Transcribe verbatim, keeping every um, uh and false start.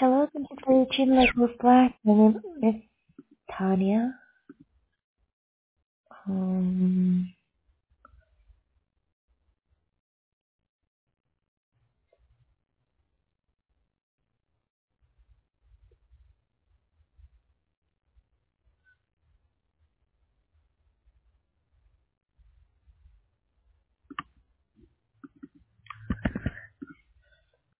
Hello, thank you for reaching Lagos Black. My name is Tanya. Um,